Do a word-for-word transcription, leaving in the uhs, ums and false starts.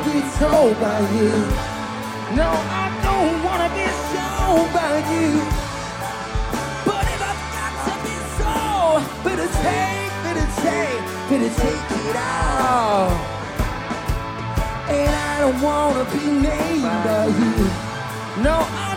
be told by you. No, I don't wanna be shown by you. But if I've got to be sold, better take, better take, better take it all. And I don't wanna be named by you. No, I